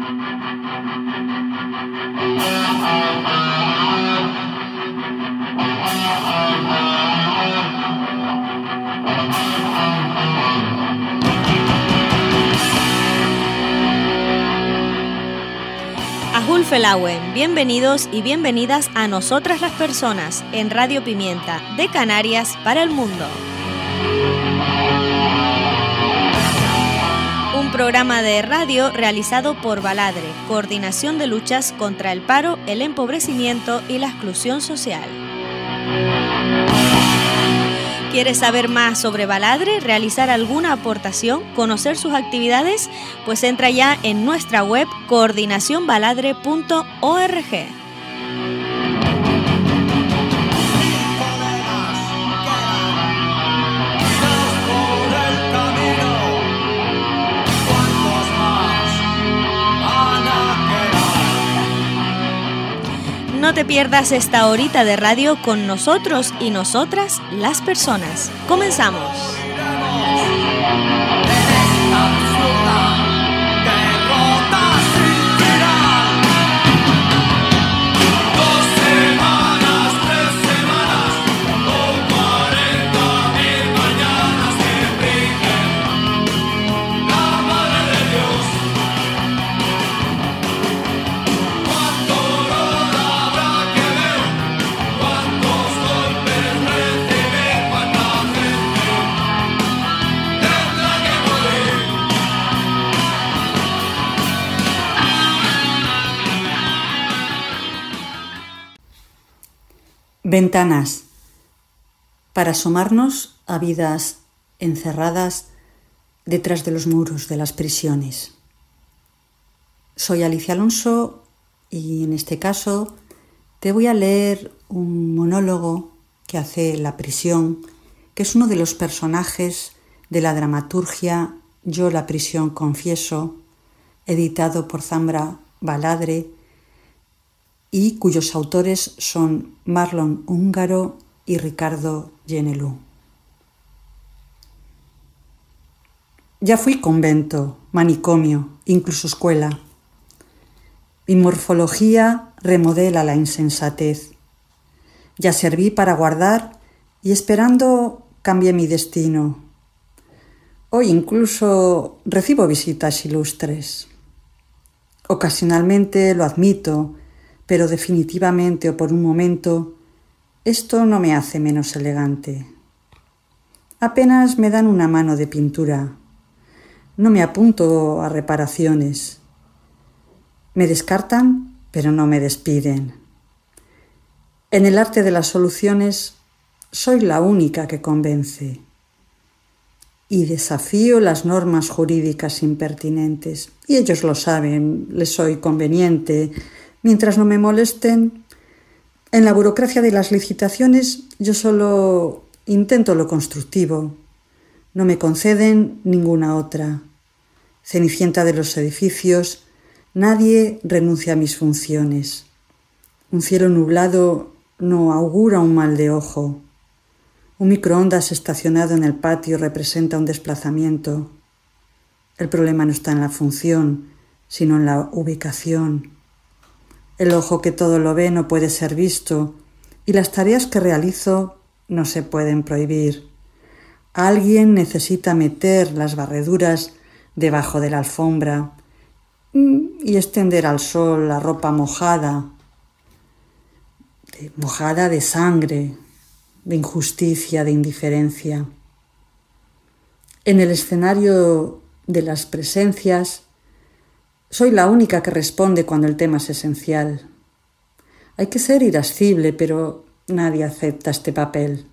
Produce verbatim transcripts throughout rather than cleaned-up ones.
Felauen, bienvenidos y bienvenidas a Nosotras las Personas en Radio Pimienta de Canarias para el mundo. Un programa de radio realizado por Baladre, Coordinación de Luchas contra el Paro, el Empobrecimiento y la Exclusión Social. ¿Quieres saber más sobre Baladre, realizar alguna aportación, conocer sus actividades? Pues entra ya en nuestra web coordinación baladre punto org. No te pierdas esta horita de radio con nosotros y nosotras, las personas. ¡Comenzamos! Ventanas, para asomarnos a vidas encerradas detrás de los muros de las prisiones. Soy Alicia Alonso y en este caso te voy a leer un monólogo que hace La Prisión, que es uno de los personajes de la dramaturgia Yo la prisión confieso, editado por Zambra Baladre, y cuyos autores son Marlon Húngaro y Ricardo Genelú. Ya fui convento, manicomio, incluso escuela. Mi morfología remodela la insensatez. Ya serví para guardar y esperando cambié mi destino. Hoy incluso recibo visitas ilustres. Ocasionalmente lo admito, pero definitivamente o por un momento, esto no me hace menos elegante. Apenas me dan una mano de pintura. No me apunto a reparaciones. Me descartan, pero no me despiden. En el arte de las soluciones, soy la única que convence. Y desafío las normas jurídicas impertinentes. Y ellos lo saben, les soy conveniente. Mientras no me molesten, en la burocracia de las licitaciones yo solo intento lo constructivo. No me conceden ninguna otra. Cenicienta de los edificios, nadie renuncia a mis funciones. Un cielo nublado no augura un mal de ojo. Un microondas estacionado en el patio representa un desplazamiento. El problema no está en la función, sino en la ubicación. El ojo que todo lo ve no puede ser visto y las tareas que realizo no se pueden prohibir. Alguien necesita meter las barreduras debajo de la alfombra y extender al sol la ropa mojada, de, mojada de sangre, de injusticia, de indiferencia. En el escenario de las presencias, soy la única que responde cuando el tema es esencial. Hay que ser irascible, pero nadie acepta este papel.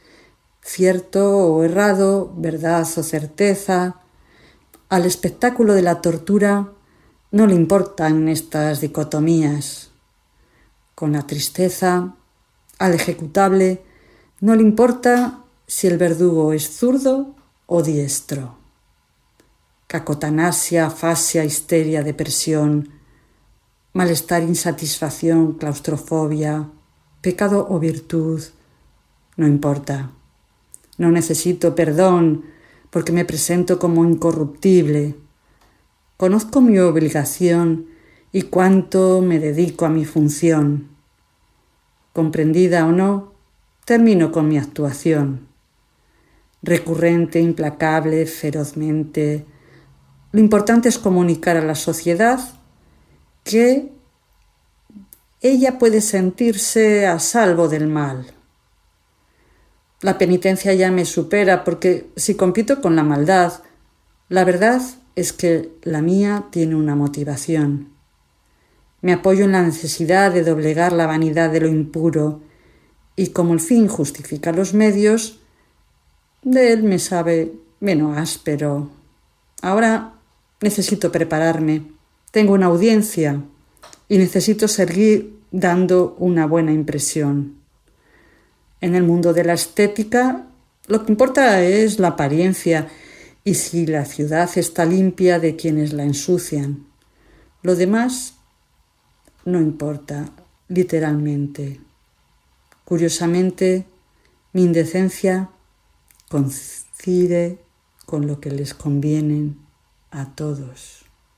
Cierto o errado, verdad o certeza, al espectáculo de la tortura no le importan estas dicotomías. Con la tristeza, al ejecutable, no le importa si el verdugo es zurdo o diestro. Cacotanasia, afasia, histeria, depresión, malestar, insatisfacción, claustrofobia, pecado o virtud, no importa. No necesito perdón porque me presento como incorruptible. conozco mi obligación y cuánto me dedico a mi función. Comprendida o no, termino con mi actuación. Recurrente, implacable, ferozmente. Lo importante es comunicar a la sociedad que ella puede sentirse a salvo del mal. La penitencia ya me supera porque si compito con la maldad, la verdad es que la mía tiene una motivación. Me apoyo en la necesidad de doblegar la vanidad de lo impuro y como el fin justifica los medios, de él me sabe menos áspero. Ahora necesito prepararme. Tengo una audiencia y necesito seguir dando una buena impresión. En el mundo de la estética, lo que importa es la apariencia y si la ciudad está limpia de quienes la ensucian. Lo demás no importa, literalmente. Curiosamente, mi indecencia coincide con lo que les conviene a todos.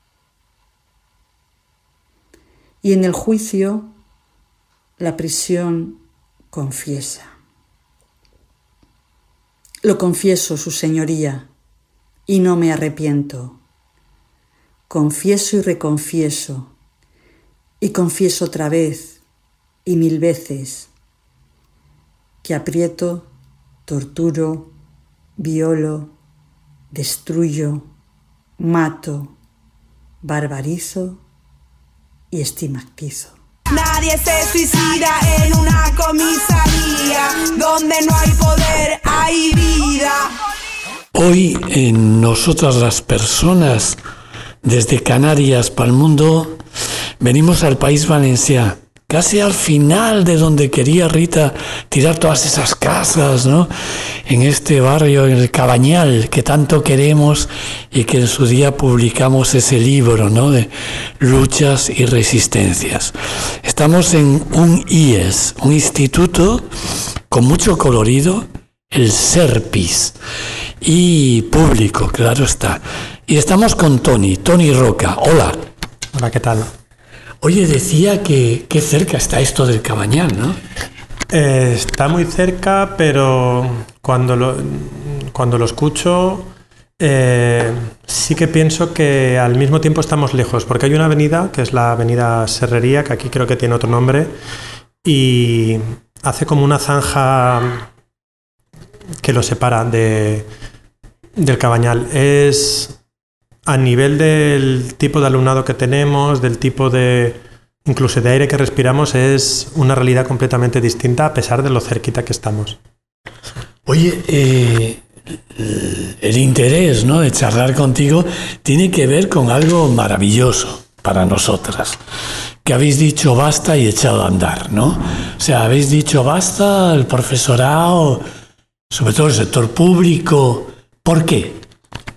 Y en el juicio, la prisión confiesa. Lo confieso, su señoría, y no me arrepiento. Confieso y reconfieso, y confieso otra vez, y mil veces, que aprieto, torturo, violo, destruyo, mato, barbarizo y estigmatizo. Nadie se suicida en una comisaría donde no hay poder, hay vida. Hoy en Nosotras las Personas, desde Canarias para el mundo, venimos al País Valencià, casi al final de donde quería Rita tirar todas esas casas, ¿no? En este barrio, en el Cabanyal, que tanto queremos y que en su día publicamos ese libro, ¿no? De luchas y resistencias. Estamos en un I E S, un instituto con mucho colorido, el SERPIS, y público, claro está. Y estamos con Toni, Toni Roca. Hola. Hola, ¿qué tal? Oye, decía que, que cerca está esto del Cabanyal, ¿no? Eh, está muy cerca, pero cuando lo, cuando lo escucho eh, sí que pienso que al mismo tiempo estamos lejos, porque hay una avenida, que es la avenida Serrería, que aquí creo que tiene otro nombre, y hace como una zanja que lo separa de, del Cabanyal. Es a nivel del tipo de alumnado que tenemos, del tipo de, incluso de aire que respiramos, es una realidad completamente distinta a pesar de lo cerquita que estamos. Oye, eh, el interés, ¿no?, de charlar contigo tiene que ver con algo maravilloso para nosotras, que habéis dicho basta y echado a andar, ¿no? O sea, habéis dicho basta al profesorado, sobre todo el sector público. ¿Por qué?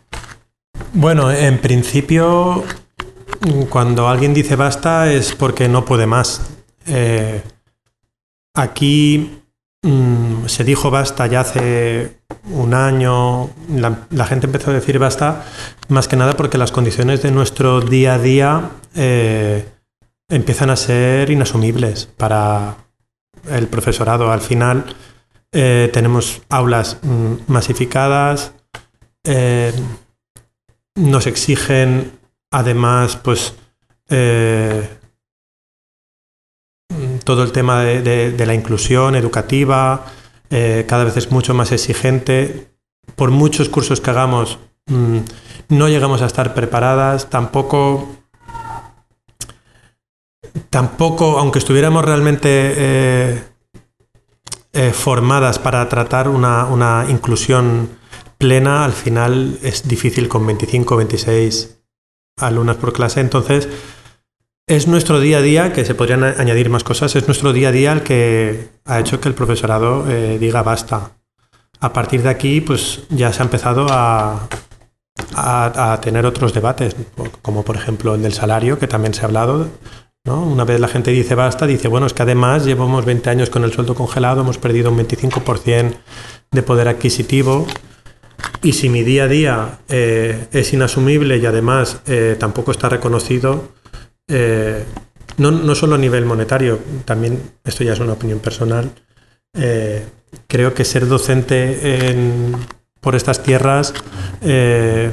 Bueno, en principio, cuando alguien dice basta es porque no puede más. Eh, aquí mmm, se dijo basta ya hace un año, la, la gente empezó a decir basta más que nada porque las condiciones de nuestro día a día eh, empiezan a ser inasumibles para el profesorado. Al final eh, tenemos aulas mmm, masificadas, eh, nos exigen además pues eh, todo el tema de, de, de la inclusión educativa, eh, cada vez es mucho más exigente. Por muchos cursos que hagamos mmm, no llegamos a estar preparadas, tampoco tampoco aunque estuviéramos realmente eh, eh, formadas para tratar una, una inclusión plena, al final es difícil con veinticinco o veintiséis alumnas por clase. Entonces es nuestro día a día, que se podrían añadir más cosas, es nuestro día a día el que ha hecho que el profesorado eh, diga basta. A partir de aquí pues ya se ha empezado a, a, a tener otros debates, como por ejemplo el del salario, que también se ha hablado, ¿no? Una vez la gente dice basta, dice bueno, es que además llevamos veinte años con el sueldo congelado, hemos perdido un veinticinco por ciento de poder adquisitivo. y si mi día a día eh, es inasumible y además eh, tampoco está reconocido, eh, no, no solo a nivel monetario, también, esto ya es una opinión personal, eh, creo que ser docente en, por estas tierras, eh,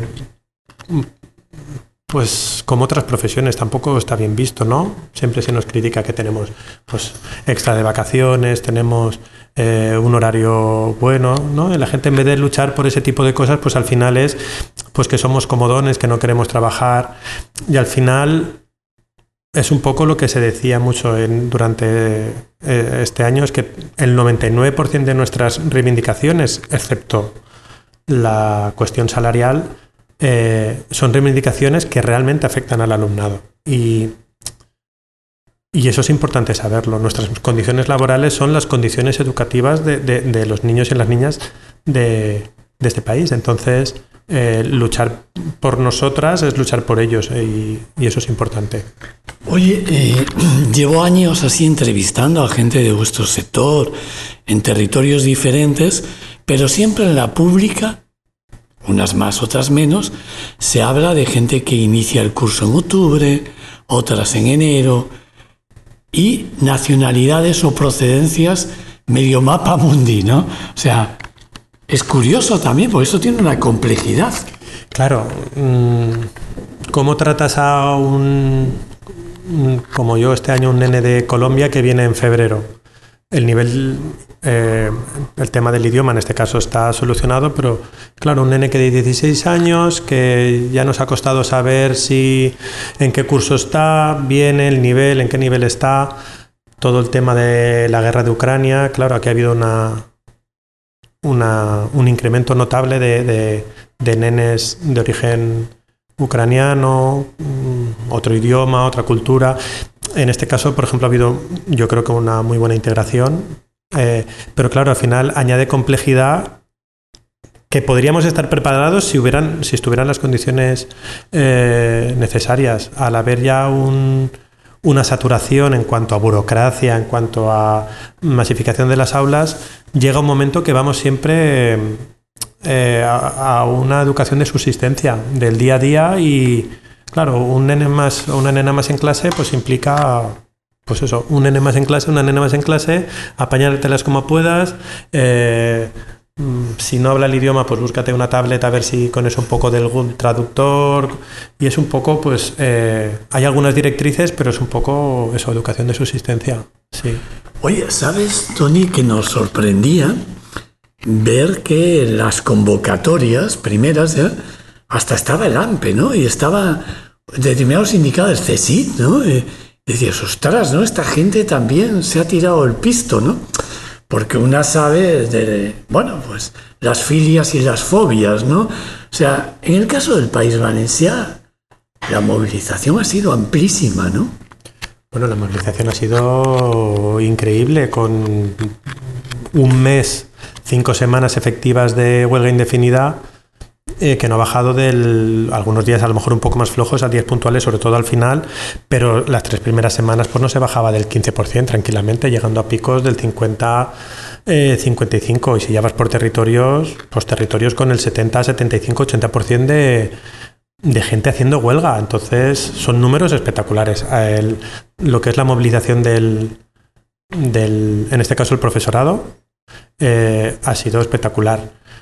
pues como otras profesiones, tampoco está bien visto, ¿no? Siempre se nos critica que tenemos pues extra de vacaciones, tenemos eh, un horario bueno, ¿no? Y la gente, en vez de luchar por ese tipo de cosas, pues al final es pues que somos comodones, que no queremos trabajar, y al final es un poco lo que se decía mucho en, durante eh, este año, es que el noventa y nueve por ciento de nuestras reivindicaciones, excepto la cuestión salarial, Eh, son reivindicaciones que realmente afectan al alumnado, y, y eso es importante saberlo. Nuestras condiciones laborales son las condiciones educativas de, de, de los niños y las niñas de, de este país. Entonces eh, luchar por nosotras es luchar por ellos, eh, y, y eso es importante. Oye, eh, llevo años así entrevistando a gente de vuestro sector en territorios diferentes, pero siempre en la pública, unas más, otras menos, se habla de gente que inicia el curso en octubre, otras en enero, y nacionalidades o procedencias medio mapa mundi, ¿no? O sea, es curioso también, porque eso tiene una complejidad. Claro, ¿cómo tratas a un, como yo este año, un nene de Colombia que viene en febrero? El nivel, eh, el tema del idioma en este caso está solucionado, pero claro, un nene que de dieciséis años, que ya nos ha costado saber si en qué curso está, viene, el nivel, en qué nivel está, todo el tema de la guerra de Ucrania, claro, aquí ha habido una, una un incremento notable de, de, de nenes de origen ucraniano, otro idioma, otra cultura. En este caso, por ejemplo, ha habido, yo creo que una muy buena integración, eh, pero claro, al final añade complejidad que podríamos estar preparados si hubieran, si estuvieran las condiciones eh, necesarias. Al haber ya un, una saturación en cuanto a burocracia, en cuanto a masificación de las aulas, llega un momento que vamos siempre eh, a, a una educación de subsistencia, del día a día, y claro, un nene más o una nena más en clase pues implica, pues eso, un nene más en clase, una nena más en clase, apañártelas como puedas, eh, si no habla el idioma pues búscate una tablet a ver si con eso un poco del Google Traductor, y es un poco pues, eh, hay algunas directrices, pero es un poco eso, educación de subsistencia, sí. Oye, ¿sabes, Tony, que nos sorprendía ver que las convocatorias primeras, ¿eh? Hasta estaba el A M P E, ¿no? Y estaba determinados indicados, CSIC, ¿no? Y decías, ostras, ¿no? Esta gente también se ha tirado el pisto, ¿no? Porque una sabe de, bueno, pues las filias y las fobias, ¿no? O sea, en el caso del País Valencià, la movilización ha sido amplísima, ¿no? Bueno, la movilización ha sido increíble, con un mes, cinco semanas efectivas de huelga indefinida, Eh, que no ha bajado del, algunos días a lo mejor un poco más flojos, a diez puntuales, sobre todo al final, pero las tres primeras semanas pues no se bajaba del quince por ciento tranquilamente, llegando a picos del cincuenta, eh, cincuenta y cinco, y si ya vas por territorios, pues territorios con el setenta, setenta y cinco, ochenta por ciento de, de gente haciendo huelga. Entonces son números espectaculares. El, lo que es la movilización del, del, en este caso el profesorado, eh, ha sido espectacular.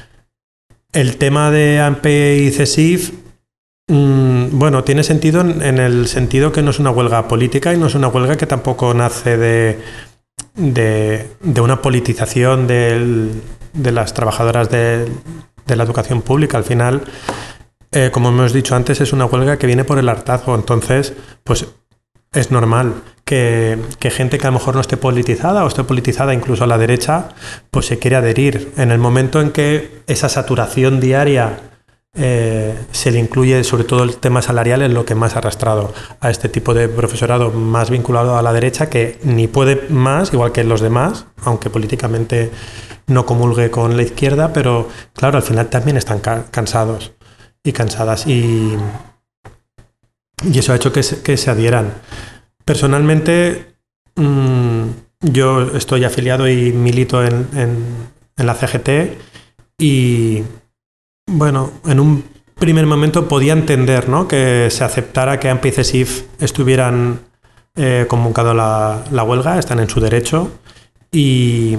El tema de A M P E y CESIF, mmm, bueno, tiene sentido en, en el sentido que no es una huelga política y no es una huelga que tampoco nace de, de, de una politización del, de las trabajadoras de, de la educación pública. Al final, eh, como hemos dicho antes, es una huelga que viene por el hartazgo. Entonces, pues es normal que, que gente que a lo mejor no esté politizada o esté politizada incluso a la derecha, pues se quiere adherir. En el momento en que esa saturación diaria eh, se le incluye sobre todo el tema salarial, es lo que más ha arrastrado a este tipo de profesorado más vinculado a la derecha, que ni puede más, igual que los demás, aunque políticamente no comulgue con la izquierda, pero claro, al final también están ca- cansados y cansadas, y, y eso ha hecho que se, que se adhieran. Personalmente, mmm, yo estoy afiliado y milito en, en, en la C G T, y, bueno, en un primer momento podía entender, ¿no?, que se aceptara que A M P y CESIF estuvieran eh, convocado la, la huelga, están en su derecho, y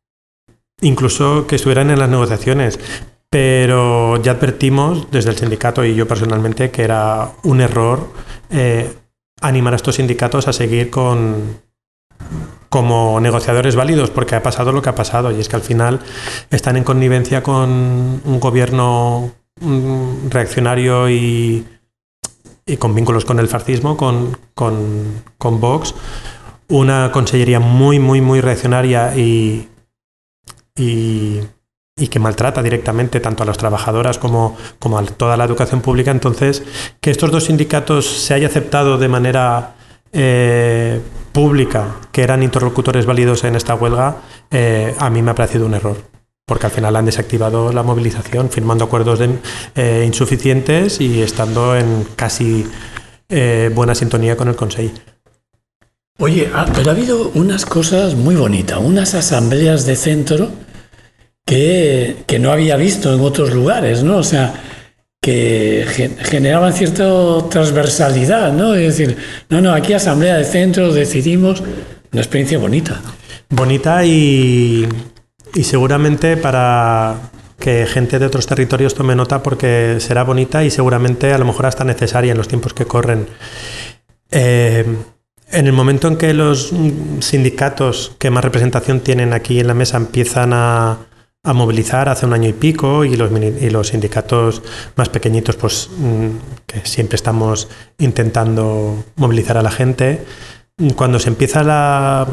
incluso que estuvieran en las negociaciones. Pero ya advertimos desde el sindicato y yo personalmente que era un error eh, animar a estos sindicatos a seguir con, como negociadores válidos, porque ha pasado lo que ha pasado, y es que al final están en connivencia con un gobierno um, reaccionario y, y con vínculos con el fascismo, con, con, con Vox, una consellería muy, muy, muy reaccionaria y... y y que maltrata directamente tanto a las trabajadoras como, como a toda la educación pública. Entonces, que estos dos sindicatos se haya aceptado de manera eh, pública que eran interlocutores válidos en esta huelga, eh, a mí me ha parecido un error, porque al final han desactivado la movilización, firmando acuerdos de, eh, insuficientes y estando en casi eh, buena sintonía con el Consejo. Oye, pero ha habido unas cosas muy bonitas, unas asambleas de centro Que, que no había visto en otros lugares, ¿no? O sea, que gen, generaban cierta transversalidad, ¿no? Es decir, no, no, aquí asamblea de centro, decidimos, una experiencia bonita. Bonita y, y seguramente para que gente de otros territorios tome nota, porque será bonita y seguramente a lo mejor hasta necesaria en los tiempos que corren. Eh, en el momento en que los sindicatos que más representación tienen aquí en la mesa empiezan a a movilizar hace un año y pico, y los, y los sindicatos más pequeñitos, pues que siempre estamos intentando movilizar a la gente, cuando se empieza la,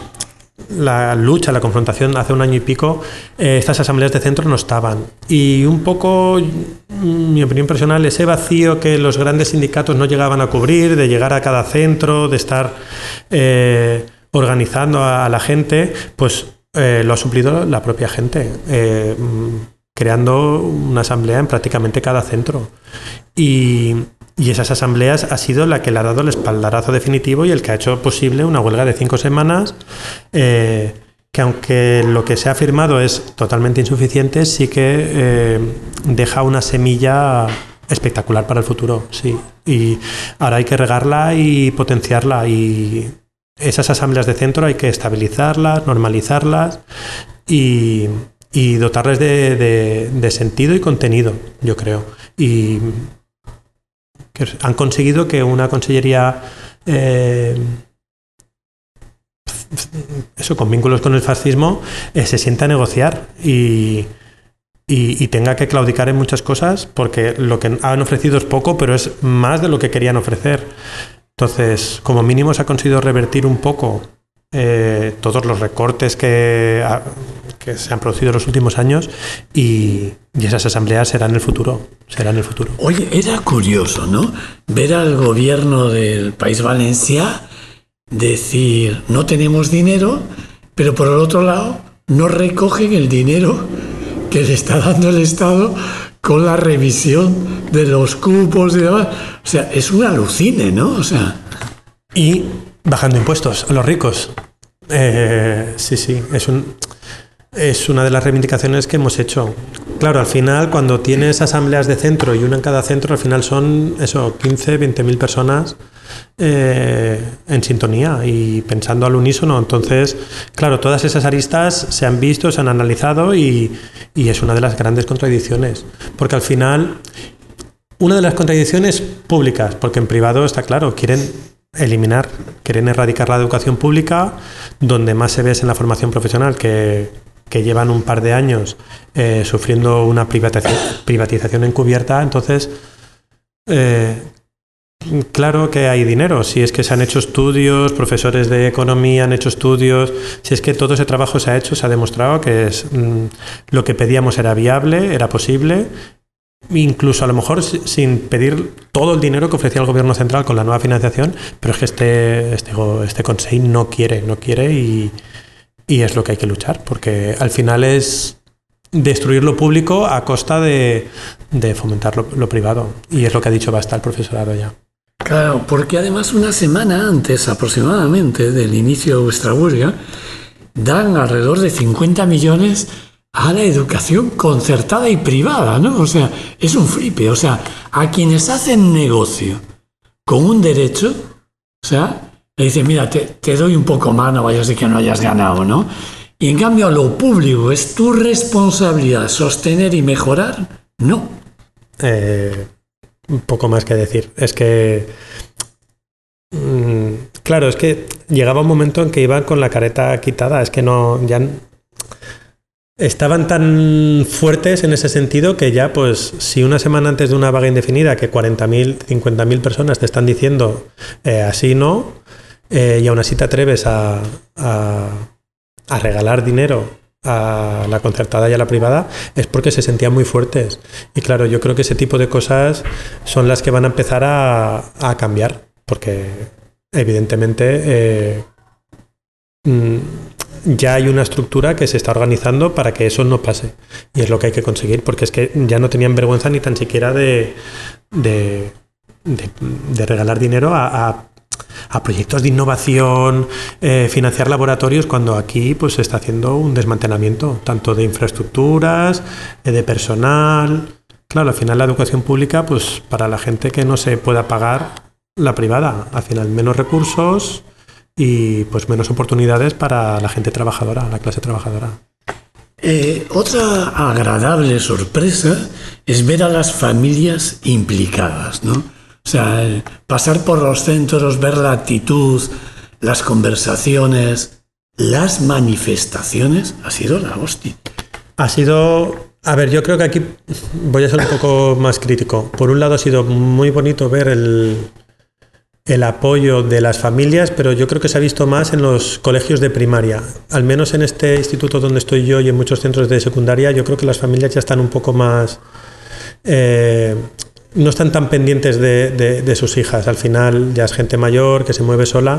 la lucha, la confrontación hace un año y pico, eh, estas asambleas de centro no estaban, y un poco, mi opinión personal, ese vacío que los grandes sindicatos no llegaban a cubrir, de llegar a cada centro, de estar eh, organizando a, a la gente, pues Eh, lo ha suplido la propia gente, eh, creando una asamblea en prácticamente cada centro. Y, y esas asambleas ha sido la que le ha dado el espaldarazo definitivo y el que ha hecho posible una huelga de cinco semanas, eh, que aunque lo que se ha firmado es totalmente insuficiente, sí que eh, deja una semilla espectacular para el futuro, sí. Y ahora hay que regarla y potenciarla, y esas asambleas de centro hay que estabilizarlas, normalizarlas y, y dotarles de, de, de sentido y contenido, yo creo. Y que han conseguido que una consellería eh, eso, con vínculos con el fascismo, eh, se sienta a negociar y, y, y tenga que claudicar en muchas cosas, porque lo que han ofrecido es poco, pero es más de lo que querían ofrecer. Entonces, como mínimo se ha conseguido revertir un poco eh, todos los recortes que, a, que se han producido en los últimos años, y, y esas asambleas serán el futuro, serán el futuro. Oye, era curioso, ¿no?, ver al gobierno del País Valencià decir, no tenemos dinero, pero por el otro lado no recogen el dinero que le está dando el Estado con la revisión de los cupos y demás. O sea, es un alucine, ¿no? O sea... Y bajando impuestos a los ricos. Eh, sí, sí, es un... Es una de las reivindicaciones que hemos hecho. Claro, al final, cuando tienes asambleas de centro y una en cada centro, al final son eso, quince, veinte mil personas eh, en sintonía y pensando al unísono. Entonces, claro, todas esas aristas se han visto, se han analizado y, y es una de las grandes contradicciones. Porque al final, una de las contradicciones públicas, porque en privado está claro, quieren eliminar, quieren erradicar la educación pública, donde más se ve es en la formación profesional, que que llevan un par de años eh, sufriendo una privatización, privatización encubierta. Entonces, eh, claro que hay dinero, si es que se han hecho estudios, profesores de economía han hecho estudios, si es que todo ese trabajo se ha hecho, se ha demostrado que es, mmm, lo que pedíamos era viable, era posible, incluso a lo mejor sin pedir todo el dinero que ofrecía el gobierno central con la nueva financiación, pero es que este, este, este Consejo no quiere, no quiere y... Y es lo que hay que luchar, porque al final es destruir lo público a costa de, de fomentar lo, lo privado. Y es lo que ha dicho basta el profesorado ya. Claro, porque además una semana antes aproximadamente del inicio de vuestra huelga, dan alrededor de cincuenta millones a la educación concertada y privada, ¿no? O sea, es un flipe. O sea, a quienes hacen negocio con un derecho, o sea, le dicen, mira, te, te doy un poco más, no vayas de que no hayas ganado, ¿no? Y en cambio a lo público es tu responsabilidad sostener y mejorar, no. Eh, un poco más que decir. Es que... Mmm, claro, es que llegaba un momento en que iban con la careta quitada. Es que no... ya estaban tan fuertes en ese sentido que ya, pues, si una semana antes de una vaga indefinida que cuarenta mil, cincuenta mil personas te están diciendo eh, así no, eh, y aún así te atreves a, a, a regalar dinero a la concertada y a la privada, es porque se sentían muy fuertes. Y claro, yo creo que ese tipo de cosas son las que van a empezar a, a cambiar, porque evidentemente eh, mm, ya hay una estructura que se está organizando para que eso no pase. Y es lo que hay que conseguir, porque es que ya no tenían vergüenza ni tan siquiera de, de, de, de regalar dinero a, a, a proyectos de innovación, eh, financiar laboratorios, cuando aquí pues se está haciendo un desmantelamiento, tanto de infraestructuras, eh, de personal. Claro, al final la educación pública, pues para la gente que no se pueda pagar la privada, al final menos recursos y pues menos oportunidades para la gente trabajadora, la clase trabajadora. Eh, otra agradable sorpresa es ver a las familias implicadas, ¿no? O sea, eh, pasar por los centros, ver la actitud, las conversaciones, las manifestaciones, ha sido la hostia. Ha sido... A ver, yo creo que aquí voy a ser un poco más crítico. Por un lado ha sido muy bonito ver el... el apoyo de las familias, pero yo creo que se ha visto más en los colegios de primaria. Al menos en este instituto donde estoy yo y en muchos centros de secundaria, yo creo que las familias ya están un poco más... Eh, no están tan pendientes de, de, de sus hijas. Al final ya es gente mayor que se mueve sola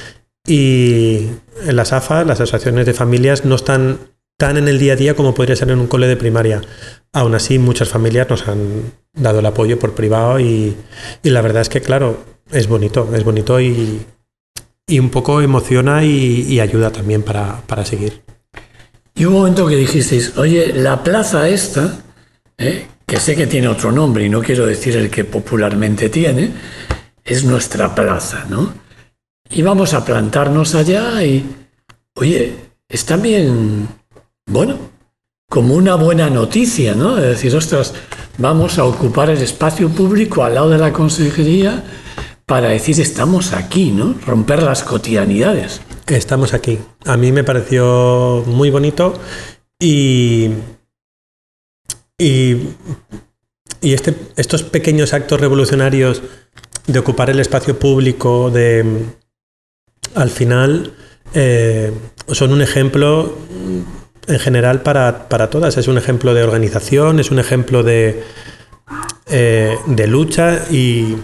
y en las A F A, las asociaciones de familias, no están tan en el día a día como podría ser en un cole de primaria. Aún así, muchas familias nos han dado el apoyo por privado y, y la verdad es que, claro, es bonito, es bonito y, y un poco emociona y, y ayuda también para, para seguir. Y un momento que dijisteis, oye, la plaza esta, ¿eh? que sé que tiene otro nombre y no quiero decir el que popularmente tiene, es nuestra plaza, ¿no? Y vamos a plantarnos allá y, oye, es también, bueno, como una buena noticia, ¿no? Es decir, ostras, vamos a ocupar el espacio público al lado de la consejería para decir estamos aquí, ¿no? Romper las cotidianidades. Estamos aquí. A mí me pareció muy bonito y, y, y este, estos pequeños actos revolucionarios de ocupar el espacio público, de al final eh, son un ejemplo en general para, para todas. Es un ejemplo de organización, es un ejemplo de, eh, de lucha y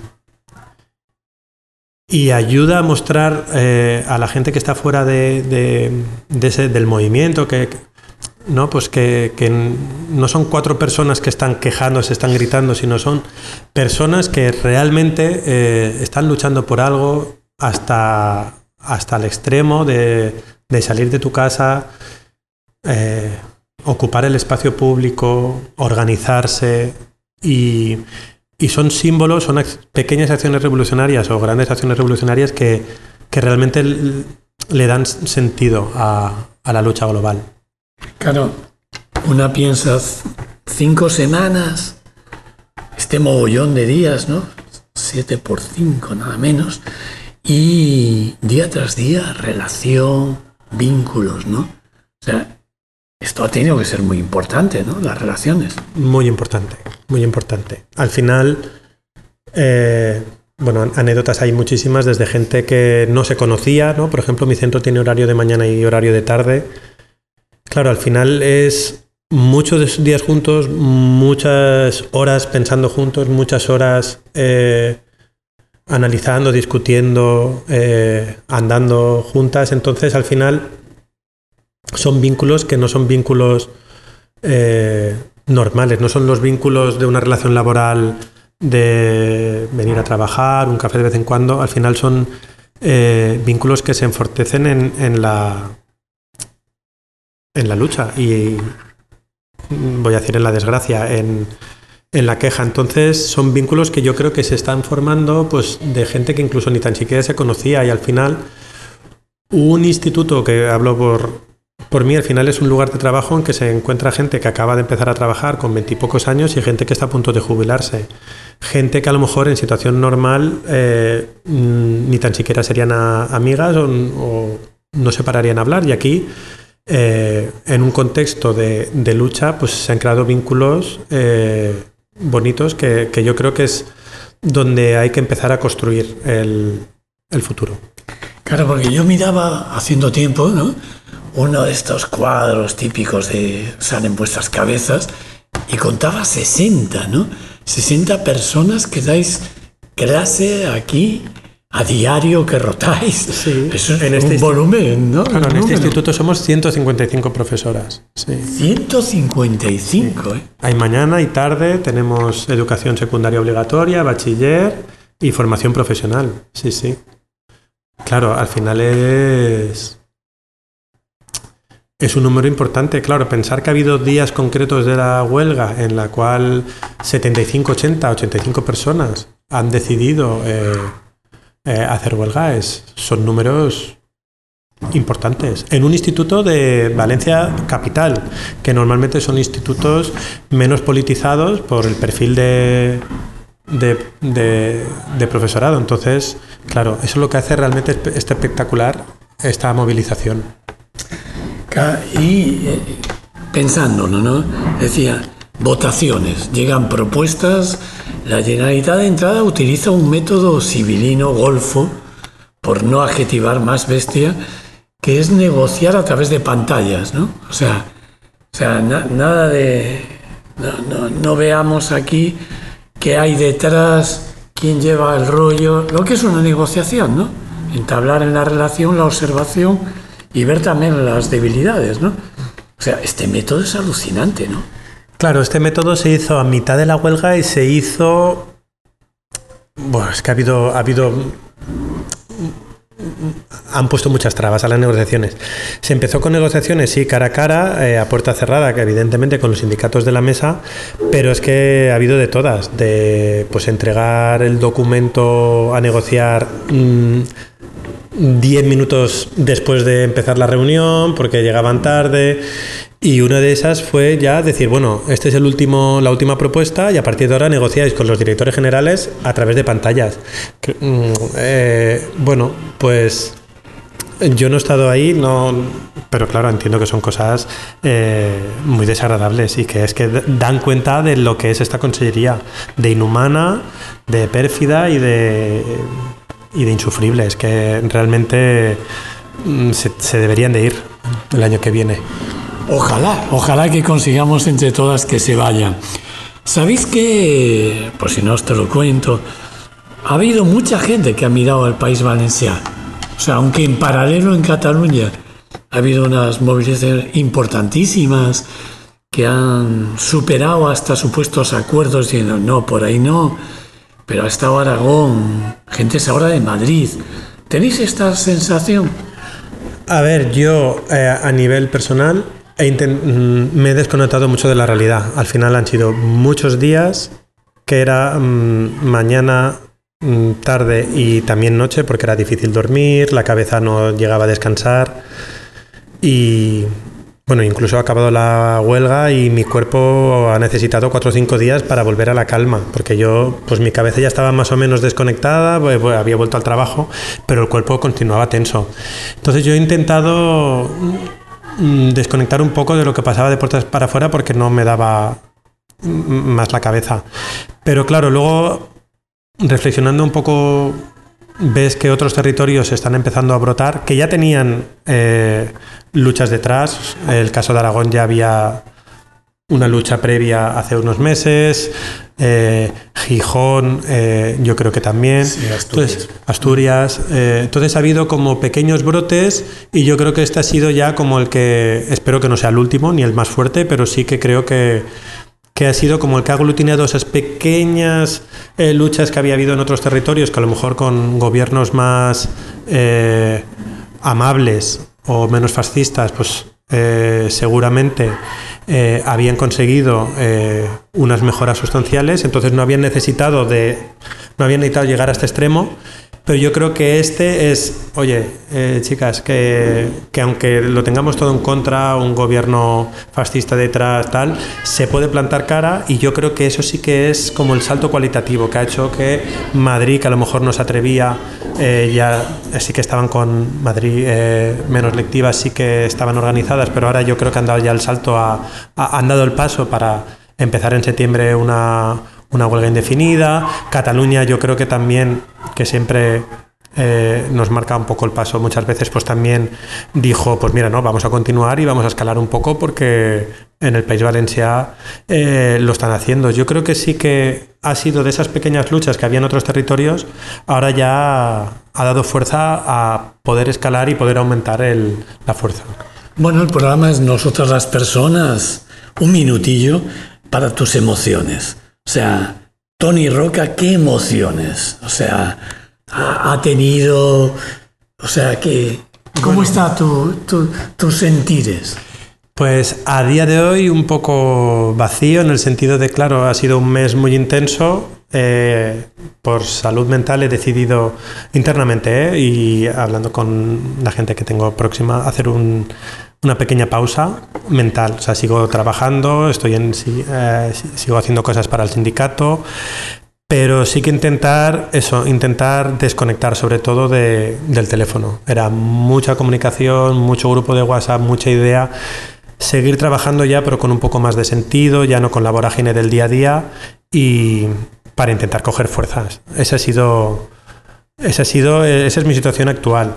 Y ayuda a mostrar eh, a la gente que está fuera de, de, de ese, del movimiento que, ¿no? Pues que, que no son cuatro personas que están quejándose, están gritando, sino son personas que realmente eh, están luchando por algo hasta, hasta el extremo de, de salir de tu casa, eh, ocupar el espacio público, organizarse y... Y son símbolos, son pequeñas acciones revolucionarias o grandes acciones revolucionarias que, que realmente le dan sentido a, a la lucha global. Claro, una piensa cinco semanas, este mogollón de días, ¿no? Siete por cinco, nada menos. Y día tras día, relación, vínculos, ¿no? O sea, esto ha tenido que ser muy importante, ¿no? Las relaciones. Muy importante, muy importante. Al final, eh, bueno, anécdotas hay muchísimas, desde gente que no se conocía, ¿no? Por ejemplo, mi centro tiene horario de mañana y horario de tarde. Claro, al final es muchos días juntos, muchas horas pensando juntos, muchas horas eh, analizando, discutiendo, eh, andando juntas. Entonces, al final... son vínculos que no son vínculos eh, normales, no son los vínculos de una relación laboral de venir a trabajar, un café de vez en cuando. Al final son eh, vínculos que se enfortecen en, en, la, en la lucha y, voy a decir en la desgracia, en, en la queja. Entonces son vínculos que yo creo que se están formando pues de gente que incluso ni tan siquiera se conocía, y al final un instituto, que hablo por, por mí, al final es un lugar de trabajo en que se encuentra gente que acaba de empezar a trabajar con veintipocos años y gente que está a punto de jubilarse. Gente que a lo mejor en situación normal eh, ni tan siquiera serían a, amigas o, o no se pararían a hablar, y aquí eh, en un contexto de, de lucha pues se han creado vínculos eh, bonitos que, que yo creo que es donde hay que empezar a construir el, el futuro. Claro, porque yo miraba haciendo tiempo, ¿no?, uno de estos cuadros típicos de salen vuestras cabezas y contaba sesenta, ¿no? sesenta personas que dais clase aquí a diario, que rotáis. Sí. Eso es en un este volumen, ¿no? Claro, en este instituto somos ciento cincuenta y cinco profesoras. Sí. ciento cincuenta y cinco, ¿eh? Hay mañana y tarde, tenemos educación secundaria obligatoria, bachiller y formación profesional. Sí, sí. Claro, al final es... Es un número importante, claro. Pensar que ha habido días concretos de la huelga en la cual setenta y cinco, ochenta, ochenta y cinco personas han decidido eh, eh, hacer huelga, es, son números importantes. En un instituto de Valencia capital, que normalmente son institutos menos politizados por el perfil de, de, de, de profesorado. Entonces, claro, eso es lo que hace realmente espectacular esta movilización. Y eh, pensándolo, ¿no? Decía, votaciones, llegan propuestas, la Generalitat de entrada utiliza un método civilino golfo, por no adjetivar más bestia, que es negociar a través de pantallas, ¿no? O sea, o sea na, nada de... No, no, no veamos aquí qué hay detrás, quién lleva el rollo, lo que es una negociación, ¿no? Entablar en la relación la observación y ver también las debilidades, ¿no? O sea, este método es alucinante, ¿no? Claro, este método se hizo a mitad de la huelga y se hizo... Bueno, es que ha habido... Ha habido... Han puesto muchas trabas a las negociaciones. Se empezó con negociaciones, sí, cara a cara, eh, a puerta cerrada, que evidentemente con los sindicatos de la mesa, pero es que ha habido de todas, de pues entregar el documento a negociar... Mmm, diez minutos después de empezar la reunión porque llegaban tarde, y una de esas fue ya decir, bueno, este es el último, la última propuesta y a partir de ahora negociáis con los directores generales a través de pantallas. Eh, bueno, pues yo no he estado ahí, no, pero claro, entiendo que son cosas eh, muy desagradables y que es que dan cuenta de lo que es esta consellería, de inhumana, de pérfida y de... y de insufribles, que realmente se, se deberían de ir el año que viene. Ojalá, ojalá que consigamos entre todas que se vayan. ¿Sabéis que, por si no os te lo cuento, ha habido mucha gente que ha mirado al País Valencià? O sea, aunque en paralelo en Cataluña ha habido unas movilizaciones importantísimas que han superado hasta supuestos acuerdos diciendo, no, por ahí no... Pero ha estado Aragón, gente es ahora de Madrid. ¿Tenéis esta sensación? A ver, yo eh, a nivel personal he intent- me he desconectado mucho de la realidad. Al final han sido muchos días que era mmm, mañana, mmm, tarde y también noche, porque era difícil dormir, la cabeza no llegaba a descansar y... Bueno, incluso ha acabado la huelga y mi cuerpo ha necesitado cuatro o cinco días para volver a la calma, porque yo, pues mi cabeza ya estaba más o menos desconectada, pues, pues, había vuelto al trabajo, pero el cuerpo continuaba tenso. Entonces yo he intentado mm, desconectar un poco de lo que pasaba de puertas para afuera porque no me daba más la cabeza. Pero claro, luego reflexionando un poco... ves que otros territorios están empezando a brotar, que ya tenían eh, luchas detrás. El caso de Aragón ya había una lucha previa hace unos meses, eh, Gijón eh, yo creo que también, sí, Asturias, entonces, Asturias eh, entonces ha habido como pequeños brotes y yo creo que este ha sido ya como el que, espero que no sea el último ni el más fuerte, pero sí que creo que que ha sido como el que ha aglutinado esas pequeñas eh, luchas que había habido en otros territorios, que a lo mejor con gobiernos más eh, amables o menos fascistas, pues eh, seguramente eh, habían conseguido eh, unas mejoras sustanciales, entonces no habían necesitado de, no habían necesitado llegar a este extremo. Pero yo creo que este es, oye, eh, chicas, que, que aunque lo tengamos todo en contra, un gobierno fascista detrás, tal, se puede plantar cara, y yo creo que eso sí que es como el salto cualitativo que ha hecho que Madrid, que a lo mejor no se atrevía, eh, ya sí que estaban con Madrid eh, menos lectivas, sí que estaban organizadas, pero ahora yo creo que han dado ya el salto, a, a han dado el paso para empezar en septiembre una... una huelga indefinida. Cataluña yo creo que también, que siempre eh, nos marca un poco el paso muchas veces, pues también dijo, pues mira, no, vamos a continuar y vamos a escalar un poco, porque en el País Valencià eh, lo están haciendo. Yo creo que sí que ha sido de esas pequeñas luchas que había en otros territorios, ahora ya ha dado fuerza a poder escalar y poder aumentar el, la fuerza. Bueno, el programa es Nosotras las Personas, un minutillo para tus emociones. O sea, Toni Roca, ¿qué emociones? O sea, ha, ha tenido... O sea, que, ¿cómo bueno, está tu, tu, tus sentires? Pues a día de hoy un poco vacío, en el sentido de, claro, ha sido un mes muy intenso. Eh, por salud mental he decidido internamente, eh, y hablando con la gente que tengo próxima, hacer un... una pequeña pausa mental. O sea, sigo trabajando, estoy en, eh, sigo haciendo cosas para el sindicato, pero sí que intentar eso, intentar desconectar sobre todo de, del teléfono. Era mucha comunicación, mucho grupo de WhatsApp, mucha idea. Seguir trabajando ya, pero con un poco más de sentido, ya no con la vorágine del día a día, y para intentar coger fuerzas. Esa ha sido, esa ha sido, esa es mi situación actual.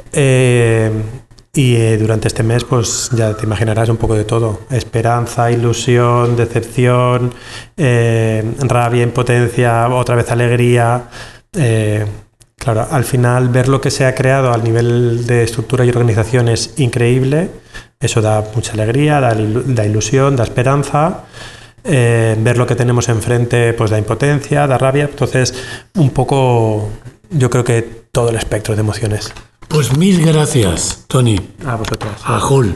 Eh, Y eh, durante este mes, pues ya te imaginarás un poco de todo. Esperanza, ilusión, decepción, eh, rabia, impotencia, otra vez alegría. Eh, claro, al final ver lo que se ha creado al nivel de estructura y organización es increíble. Eso da mucha alegría, da, da ilusión, da esperanza. Eh, ver lo que tenemos enfrente, pues da impotencia, da rabia. Entonces, un poco, yo creo que todo el espectro de emociones. Pues mil gracias, Toni. A vosotras. A Jul.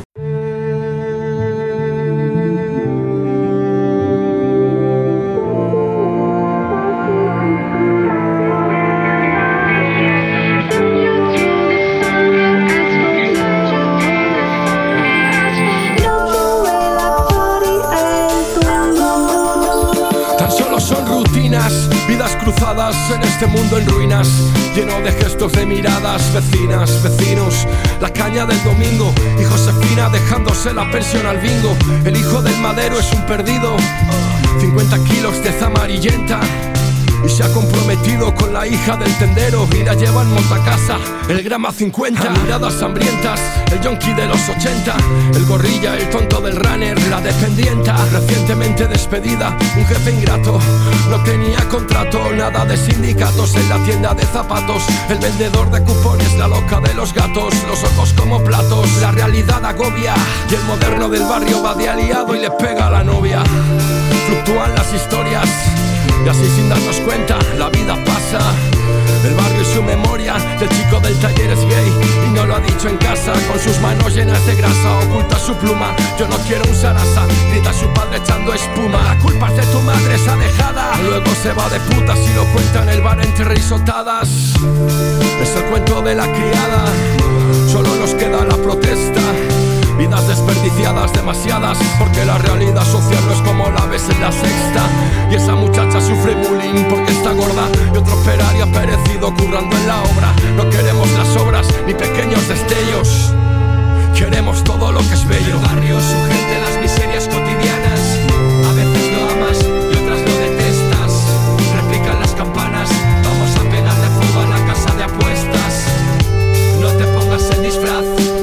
En este mundo en ruinas, lleno de gestos de miradas, vecinas, vecinos, la caña del domingo y Josefina dejándose la pensión al bingo. El hijo del madero es un perdido, cincuenta kilos de zamarillenta, y se ha comprometido con la hija del tendero y la lleva en moto a casa, el grama cincuenta. Miradas hambrientas, el yonki de los ochenta, el gorrilla, el tonto del runner, la dependienta recientemente despedida, un jefe ingrato, no tenía contrato, nada de sindicatos en la tienda de zapatos, el vendedor de cupones, la loca de los gatos, los ojos como platos, la realidad agobia, y el moderno del barrio va de aliado y le pega a la novia. Fluctúan las historias y así sin darnos cuenta la vida pasa. El barrio y su memoria, el chico del taller es gay y no lo ha dicho en casa. Con sus manos llenas de grasa oculta su pluma. Yo no quiero un sarasa, grita su padre echando espuma. La culpa es de tu madre, esa dejada. Luego se va de putas y lo cuenta en el bar entre risotadas. Es el cuento de la criada, solo nos queda la protesta. Vidas desperdiciadas, demasiadas, porque la realidad social no es como la ves en La Sexta. Y esa muchacha sufre bullying porque está gorda, y otro operario ha perecido currando en la obra. No queremos las obras ni pequeños destellos, queremos todo lo que es bello. El barrio, su gente, las miserias cotidianas. A veces lo amas y otras lo detestas. Repican las campanas, vamos a pegarle fuego a la casa de apuestas. No te pongas el disfraz,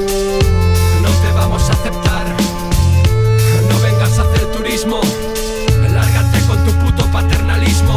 vamos a aceptar. No vengas a hacer turismo, lárgate con tu puto paternalismo.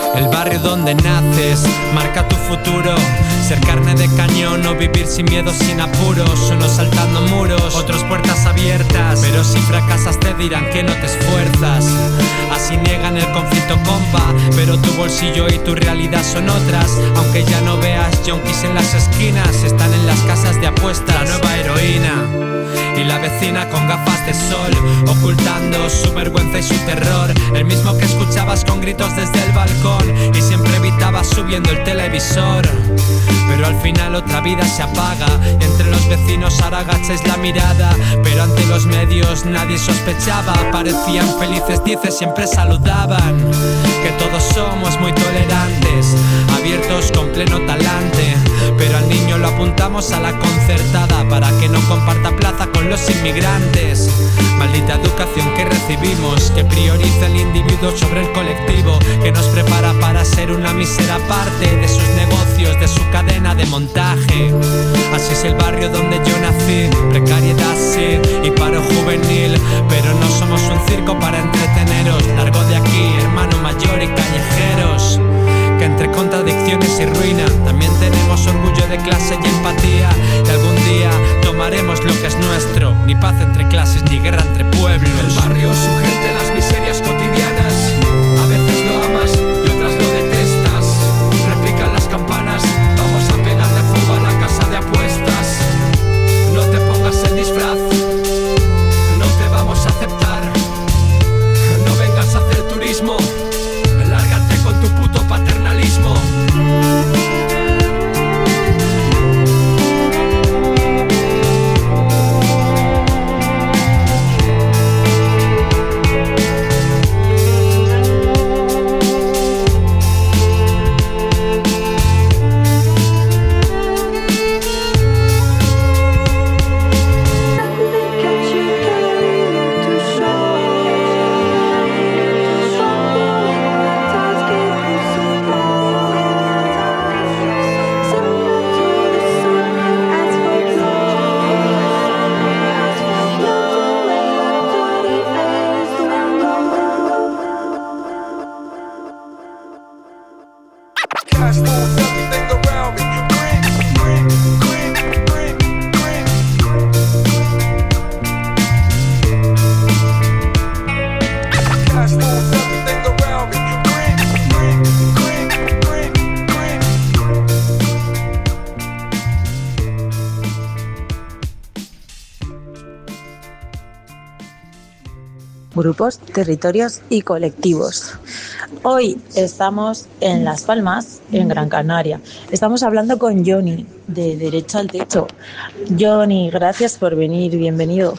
El barrio donde naces marca tu futuro. Ser carne de cañón o vivir sin miedo, sin apuros. Unos saltando muros, otros puertas abiertas. Pero si fracasas te dirán que no te esfuerzas. Así niegan el conflicto, compa, pero tu bolsillo y tu realidad son otras. Aunque ya no veas yonkis en las esquinas, están en las casas de apuestas. La nueva heroína y la vecina con gafas de sol, ocultando su vergüenza y su terror. El mismo que escuchabas con gritos desde el balcón y siempre evitabas subiendo el televisor. Pero al final otra vida se apaga. Entre los vecinos ahora agacháis la mirada, pero ante los medios nadie sospechaba. Parecían felices, dice, siempre saludaban. Que todos somos muy tolerantes, abiertos con pleno talante. Pero al niño lo apuntamos a la concertada para que no comparta plaza con los inmigrantes. Maldita educación que recibimos, que prioriza el individuo sobre el colectivo, que nos prepara para ser una mísera parte de sus negocios, de su cadena de montaje. Así es el barrio donde yo nací, precariedad sí y paro juvenil, pero no somos un circo para entreteneros. Largo de aquí, hermano mayor y callejeros, que entre contradicciones y ruina también tenemos orgullo de clase y empatía. Y algún día tomaremos lo que es nuestro, ni paz entre clases ni guerra entre pueblos. El barrio, su gente, las miserias cotidianas. A veces lo amas y otras lo detestas. Repican las campanas, vamos a pegarle fuego a la casa de apuestas. No te pongas el disfraz, no te vamos a aceptar. No vengas a hacer turismo, lárgate con tu puto paternalismo. Grupos, territorios y colectivos. Hoy estamos en Las Palmas, en Gran Canaria. Estamos hablando con Johnny, de Derecho al Techo. Johnny, gracias por venir, bienvenido.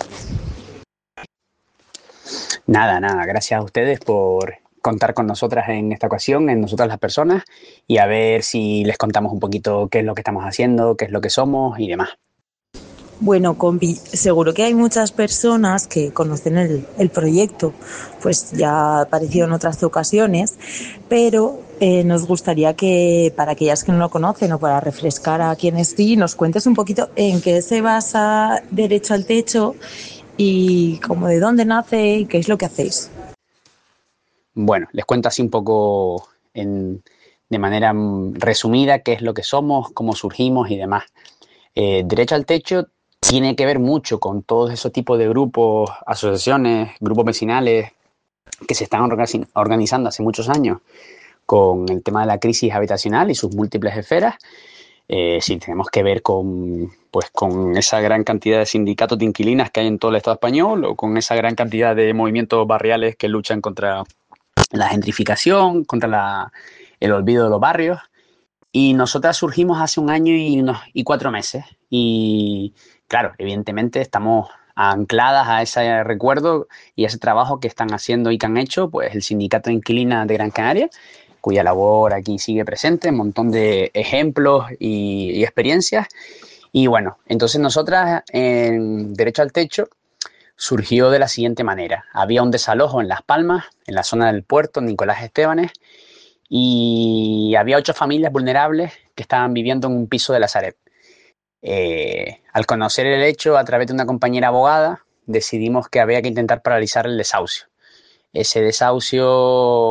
Nada, nada, gracias a ustedes por contar con nosotras en esta ocasión, en Nosotras las Personas, y a ver si les contamos un poquito qué es lo que estamos haciendo, qué es lo que somos y demás. Bueno, compi, seguro que hay muchas personas que conocen el, el proyecto, pues ya ha aparecido en otras ocasiones, pero eh, nos gustaría que, para aquellas que no lo conocen o para refrescar a quienes sí, nos cuentes un poquito en qué se basa Derecho al Techo y cómo, de dónde nace y qué es lo que hacéis. Bueno, les cuento así un poco en, de manera resumida qué es lo que somos, cómo surgimos y demás. Eh, Derecho al Techo tiene que ver mucho con todos esos tipos de grupos, asociaciones, grupos vecinales que se están organizando hace muchos años con el tema de la crisis habitacional y sus múltiples esferas. Eh, sí, tenemos que ver con, pues, con esa gran cantidad de sindicatos de inquilinas que hay en todo el Estado español, o con esa gran cantidad de movimientos barriales que luchan contra la gentrificación, contra la, el olvido de los barrios. Y nosotras surgimos hace un año y, unos, y cuatro meses. Y claro, evidentemente estamos ancladas a ese recuerdo y a ese trabajo que están haciendo y que han hecho pues el Sindicato de Inquilinas de Gran Canaria, cuya labor aquí sigue presente, un montón de ejemplos y, y experiencias. Y bueno, entonces nosotras en Derecho al Techo surgió de la siguiente manera. Había un desalojo en Las Palmas, en la zona del puerto, Nicolás Estébanes, y había ocho familias vulnerables que estaban viviendo en un piso de la Sareb. Eh, al conocer el hecho a través de una compañera abogada, decidimos que había que intentar paralizar el desahucio. Ese desahucio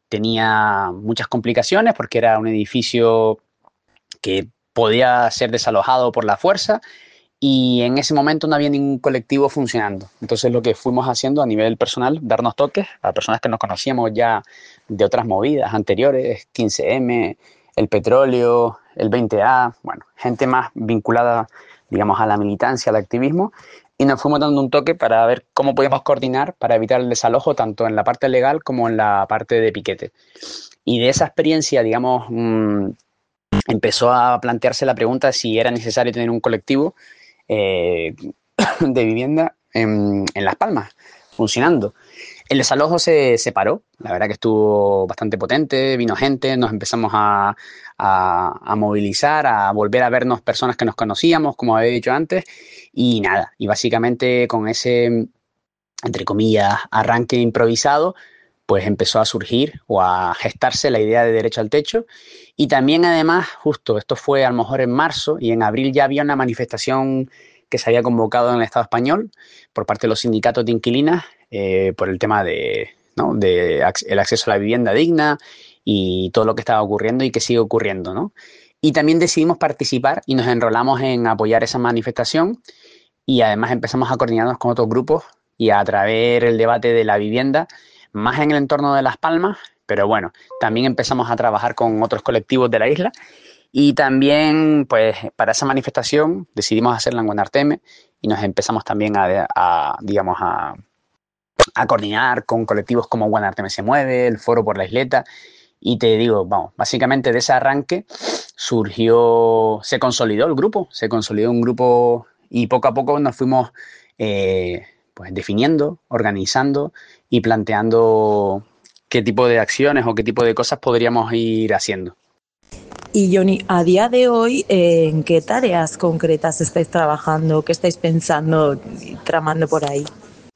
tenía muchas complicaciones porque era un edificio que podía ser desalojado por la fuerza y en ese momento no había ningún colectivo funcionando. Entonces lo que fuimos haciendo a nivel personal, darnos toques a personas que nos conocíamos ya de otras movidas anteriores, quince eme, el petróleo, el veinte A, bueno, gente más vinculada, digamos, a la militancia, al activismo, y nos fuimos dando un toque para ver cómo podíamos coordinar para evitar el desalojo tanto en la parte legal como en la parte de piquete. Y de esa experiencia, digamos, mmm, empezó a plantearse la pregunta si era necesario tener un colectivo eh, de vivienda en, en Las Palmas, funcionando. El desalojo se separó, la verdad que estuvo bastante potente, vino gente, nos empezamos a, a, a movilizar, a volver a vernos personas que nos conocíamos, como había dicho antes, y nada, y básicamente con ese, entre comillas, arranque improvisado, pues empezó a surgir o a gestarse la idea de Derecho al Techo. Y también además, justo, esto fue a lo mejor en marzo, y en abril ya había una manifestación que se había convocado en el Estado español por parte de los sindicatos de inquilinas eh, por el tema de, ¿no? de el acceso a la vivienda digna y todo lo que estaba ocurriendo y que sigue ocurriendo, ¿no? Y también decidimos participar y nos enrolamos en apoyar esa manifestación y además empezamos a coordinarnos con otros grupos y a traer el debate de la vivienda más en el entorno de Las Palmas, pero bueno, también empezamos a trabajar con otros colectivos de la isla. Y también, pues, para esa manifestación decidimos hacerla en Guanarteme y nos empezamos también a, a digamos, a, a coordinar con colectivos como Guanarteme se mueve, el Foro por la Isleta. Y te digo, vamos, básicamente de ese arranque surgió, se consolidó el grupo, se consolidó un grupo y poco a poco nos fuimos eh, pues, definiendo, organizando y planteando qué tipo de acciones o qué tipo de cosas podríamos ir haciendo. Y Johnny, a día de hoy, ¿en qué tareas concretas estáis trabajando? ¿Qué estáis pensando y tramando por ahí?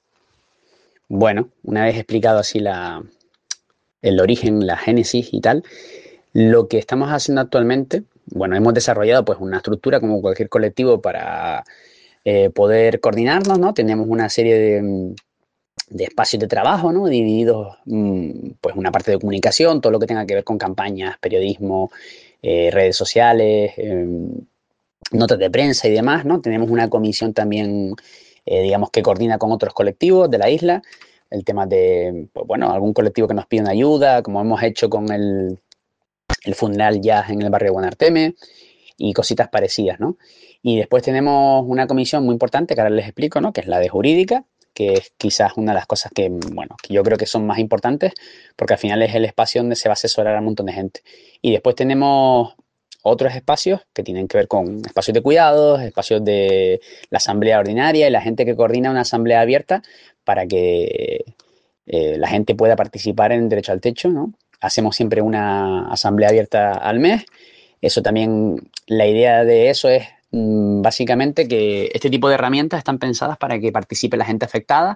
Bueno, una vez explicado así la, el origen, la génesis y tal, lo que estamos haciendo actualmente, bueno, hemos desarrollado pues una estructura como cualquier colectivo para eh, poder coordinarnos, ¿no? Tenemos una serie de, de espacios de trabajo, ¿no? Divididos, pues una parte de comunicación, todo lo que tenga que ver con campañas, periodismo, Eh, redes sociales, eh, notas de prensa y demás, ¿no? Tenemos una comisión también, eh, digamos, que coordina con otros colectivos de la isla, el tema de, pues, bueno, algún colectivo que nos pide una ayuda, como hemos hecho con el, el funeral jazz en el barrio de Guanarteme y cositas parecidas, ¿no? Y después tenemos una comisión muy importante que ahora les explico, ¿no? Que es la de jurídica, que es quizás una de las cosas que, bueno, que yo creo que son más importantes, porque al final es el espacio donde se va a asesorar a un montón de gente. Y después tenemos otros espacios que tienen que ver con espacios de cuidados, espacios de la asamblea ordinaria y la gente que coordina una asamblea abierta para que eh, la gente pueda participar en Derecho al Techo, ¿no? Hacemos siempre una asamblea abierta al mes. Eso también, la idea de eso es básicamente que este tipo de herramientas están pensadas para que participe la gente afectada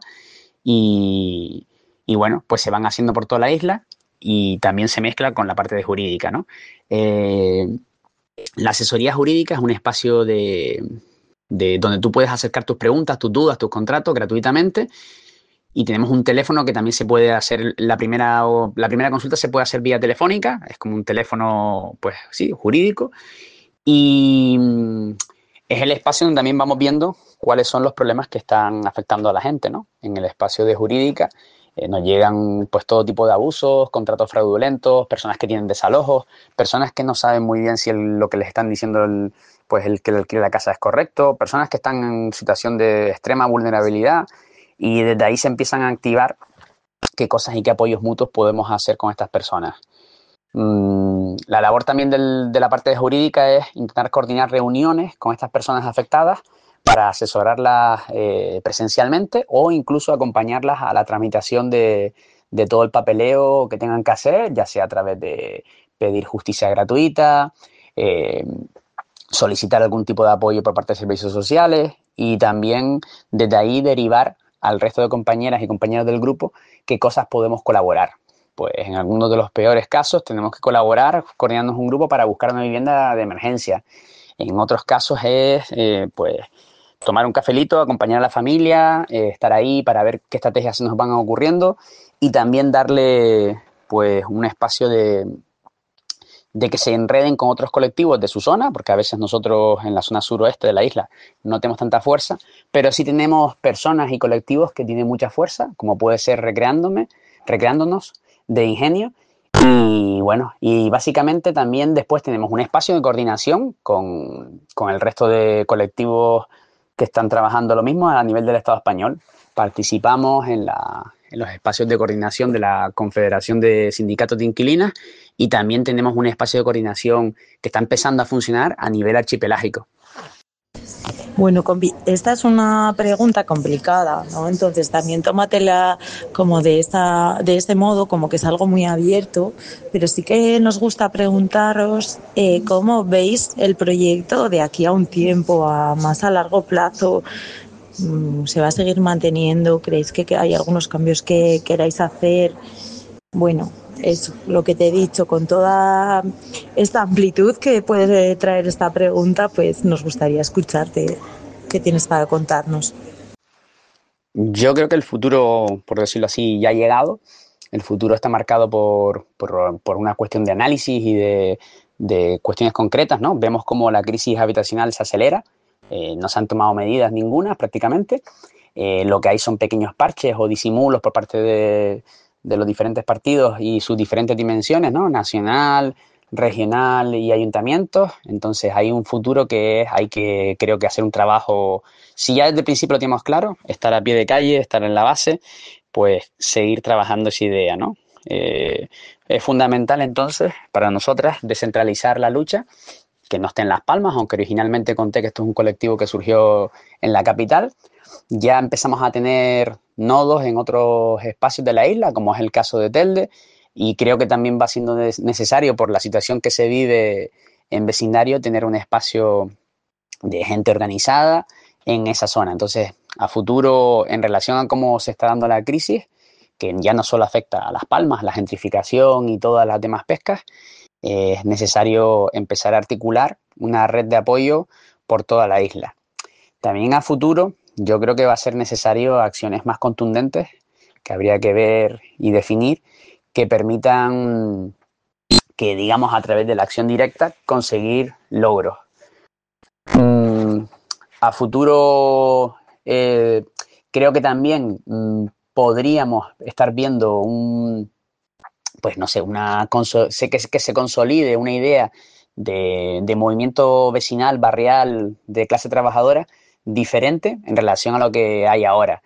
y, y bueno, pues se van haciendo por toda la isla y también se mezcla con la parte de jurídica, ¿no? Eh, la asesoría jurídica es un espacio de, de donde tú puedes acercar tus preguntas, tus dudas, tus contratos gratuitamente y tenemos un teléfono que también se puede hacer, la primera, la primera consulta se puede hacer vía telefónica, es como un teléfono, pues sí, jurídico. Y es el espacio donde también vamos viendo cuáles son los problemas que están afectando a la gente, ¿no? En el espacio de jurídica eh, nos llegan pues todo tipo de abusos, contratos fraudulentos, personas que tienen desalojos, personas que no saben muy bien si el, lo que les están diciendo el, pues el que le alquile la casa es correcto, personas que están en situación de extrema vulnerabilidad y desde ahí se empiezan a activar qué cosas y qué apoyos mutuos podemos hacer con estas personas. La labor también del, de la parte jurídica es intentar coordinar reuniones con estas personas afectadas para asesorarlas eh, presencialmente o incluso acompañarlas a la tramitación de, de todo el papeleo que tengan que hacer, ya sea a través de pedir justicia gratuita, eh, solicitar algún tipo de apoyo por parte de servicios sociales y también desde ahí derivar al resto de compañeras y compañeros del grupo qué cosas podemos colaborar. Pues en algunos de los peores casos tenemos que colaborar coordinándonos un grupo para buscar una vivienda de emergencia. En otros casos es eh, pues tomar un cafelito, acompañar a la familia, eh, estar ahí para ver qué estrategias se nos van ocurriendo y también darle pues un espacio de, de que se enreden con otros colectivos de su zona, porque a veces nosotros en la zona suroeste de la isla no tenemos tanta fuerza, pero sí tenemos personas y colectivos que tienen mucha fuerza, como puede ser Recreándome, Recreándonos, de Ingenio. Y bueno, y básicamente también después tenemos un espacio de coordinación con, con el resto de colectivos que están trabajando lo mismo a nivel del Estado español. Participamos en, la, en los espacios de coordinación de la Confederación de Sindicatos de Inquilinas y también tenemos un espacio de coordinación que está empezando a funcionar a nivel archipelágico. Bueno, compi, esta es una pregunta complicada, ¿no? Entonces también tómatela como de esta, de este modo, como que es algo muy abierto, pero sí que nos gusta preguntaros eh, cómo veis el proyecto de aquí a un tiempo, a más a largo plazo. ¿Se va a seguir manteniendo? ¿Creéis que hay algunos cambios que queráis hacer? Bueno, eso, lo que te he dicho, con toda esta amplitud que puede traer esta pregunta, pues nos gustaría escucharte. ¿Qué tienes para contarnos? Yo creo que el futuro, por decirlo así, ya ha llegado. El futuro está marcado por, por, por una cuestión de análisis y de, de cuestiones concretas, ¿no? Vemos cómo la crisis habitacional se acelera. Eh, no se han tomado medidas ninguna prácticamente. Eh, lo que hay son pequeños parches o disimulos por parte de, de los diferentes partidos y sus diferentes dimensiones, ¿no? Nacional, regional y ayuntamientos. Entonces hay un futuro que es, hay que, creo que hacer un trabajo, si ya desde el principio lo tenemos claro, estar a pie de calle, estar en la base, pues seguir trabajando esa idea, ¿no? Eh, es fundamental entonces para nosotras descentralizar la lucha, que no esté en Las Palmas, aunque originalmente conté que esto es un colectivo que surgió en la capital. Ya empezamos a tener nodos en otros espacios de la isla, como es el caso de Telde, y creo que también va siendo necesario, por la situación que se vive en vecindario, tener un espacio de gente organizada en esa zona. Entonces, a futuro, en relación a cómo se está dando la crisis, que ya no solo afecta a Las Palmas, la gentrificación y todas las demás pescas, eh, es necesario empezar a articular una red de apoyo por toda la isla. También a futuro, yo creo que va a ser necesario acciones más contundentes que habría que ver y definir, que permitan que, digamos, a través de la acción directa, conseguir logros. Mm, a futuro, eh, creo que también mm, podríamos estar viendo un, pues no sé, una sé que, que se consolide una idea de, de movimiento vecinal, barrial, de clase trabajadora, diferente en relación a lo que hay ahora.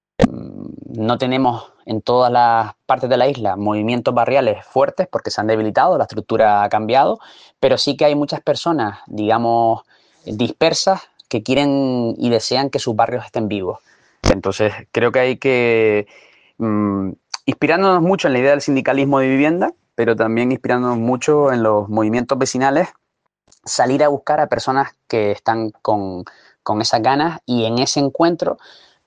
No tenemos en todas las partes de la isla movimientos barriales fuertes porque se han debilitado, la estructura ha cambiado, pero sí que hay muchas personas, digamos, dispersas que quieren y desean que sus barrios estén vivos. Entonces, creo que hay que, mmm, inspirándonos mucho en la idea del sindicalismo de vivienda, pero también inspirándonos mucho en los movimientos vecinales, salir a buscar a personas que están con, con esas ganas, y en ese encuentro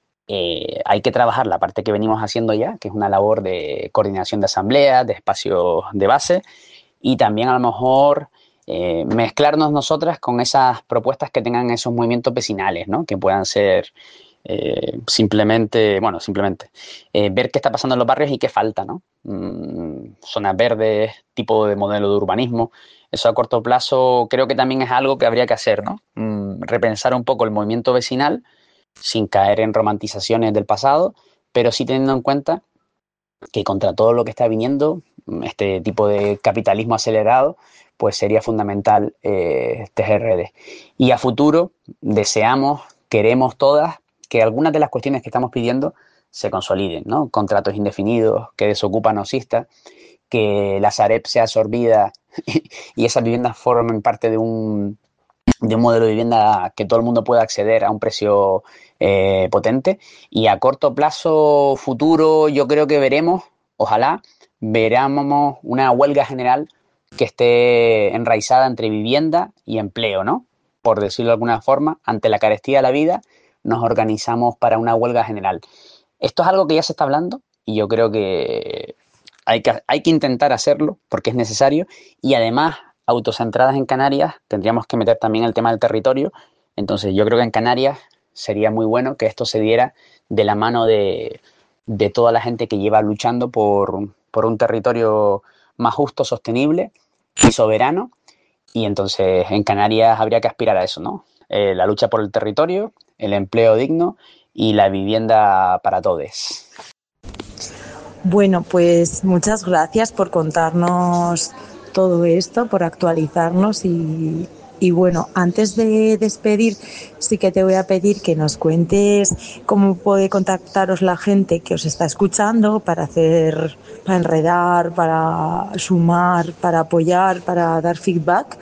Eh, hay que trabajar la parte que venimos haciendo ya, que es una labor de coordinación de asambleas, de espacios de base, y también a lo mejor eh, mezclarnos nosotras con esas propuestas que tengan esos movimientos vecinales, ¿no? Que puedan ser eh, simplemente, bueno, simplemente eh, ver qué está pasando en los barrios y qué falta, ¿no? Mm, zonas verdes, tipo de modelo de urbanismo. Eso a corto plazo creo que también es algo que habría que hacer, ¿no? Mm, repensar un poco el movimiento vecinal, sin caer en romantizaciones del pasado, pero sí teniendo en cuenta que contra todo lo que está viniendo, este tipo de capitalismo acelerado, pues sería fundamental eh, tejer redes. Y a futuro deseamos, queremos todas, que algunas de las cuestiones que estamos pidiendo se consoliden, ¿no? Contratos indefinidos, que desocupan osistas, que la Sareb sea absorbida y esas viviendas formen parte de un de un modelo de vivienda que todo el mundo pueda acceder a un precio eh, potente. Y a corto plazo futuro yo creo que veremos, ojalá, veremos una huelga general que esté enraizada entre vivienda y empleo, ¿no? Por decirlo de alguna forma, ante la carestía de la vida, nos organizamos para una huelga general. Esto es algo que ya se está hablando y yo creo que hay que, hay que intentar hacerlo porque es necesario, y además, autocentradas en Canarias, tendríamos que meter también el tema del territorio. Entonces yo creo que en Canarias sería muy bueno que esto se diera de la mano de, de toda la gente que lleva luchando por, por un territorio más justo, sostenible y soberano. Y entonces en Canarias habría que aspirar a eso, ¿no? Eh, la lucha por el territorio, el empleo digno y la vivienda para todos. Bueno, pues muchas gracias por contarnos todo esto, por actualizarnos y, y bueno, antes de despedir sí que te voy a pedir que nos cuentes cómo puede contactaros la gente que os está escuchando para hacer, para enredar, para sumar, para apoyar, para dar feedback.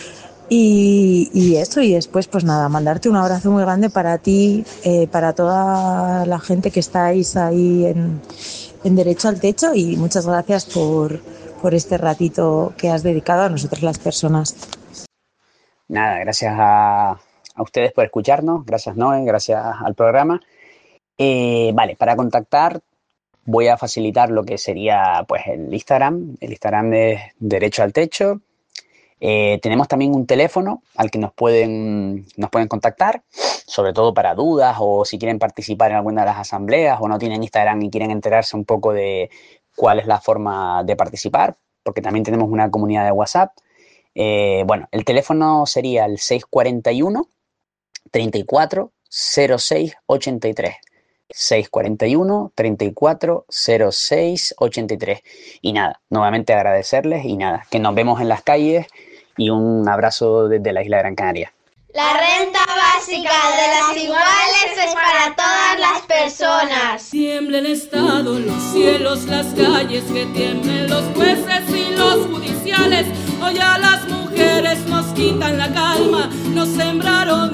Y, y eso, y después pues nada, mandarte un abrazo muy grande para ti, eh, para toda la gente que estáis ahí en, en Derecho al Techo, y muchas gracias por, por este ratito que has dedicado a nosotras las personas. Nada, gracias a, a ustedes por escucharnos, gracias Noé, gracias al programa. Eh, vale, para contactar voy a facilitar lo que sería pues el Instagram, el Instagram es Derecho al Techo. Eh, tenemos también un teléfono al que nos pueden, nos pueden contactar, sobre todo para dudas o si quieren participar en alguna de las asambleas o no tienen Instagram y quieren enterarse un poco de cuál es la forma de participar, porque también tenemos una comunidad de WhatsApp. Eh, bueno, el teléfono sería el seis cuarenta y uno, treinta y cuatro, cero seis ochenta y tres. seis cuarenta y uno, treinta y cuatro, cero seis ochenta y tres. Y nada, nuevamente agradecerles y nada, que nos vemos en las calles y un abrazo desde la isla de Gran Canaria. La renta básica de las iguales es para todas las personas. Tiembla el Estado, los cielos, las calles, que tiemblen los jueces y los judiciales. Hoy a las mujeres nos quitan la calma, nos sembraron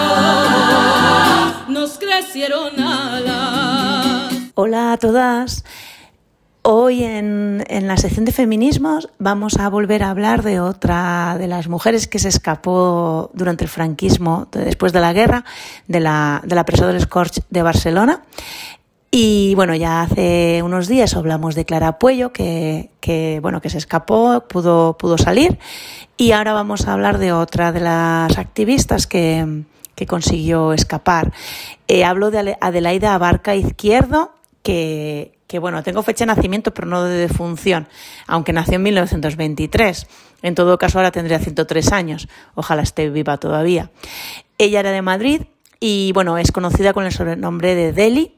miedo, nos crecieron alas. Hola a todas. Hoy en, en la sección de feminismos vamos a volver a hablar de otra de las mujeres que se escapó durante el franquismo, después de la guerra, de la, de la presó del Corts de Barcelona. Y bueno, ya hace unos días hablamos de Clara Puello, que, que, bueno, que se escapó, pudo, pudo salir. Y ahora vamos a hablar de otra de las activistas que, que consiguió escapar. Eh, hablo de Adelaida Abarca Izquierdo, que... que bueno, tengo fecha de nacimiento pero no de defunción, aunque nació en mil novecientos veintitrés. En todo caso ahora tendría ciento tres años, ojalá esté viva todavía. Ella era de Madrid y bueno, es conocida con el sobrenombre de Deli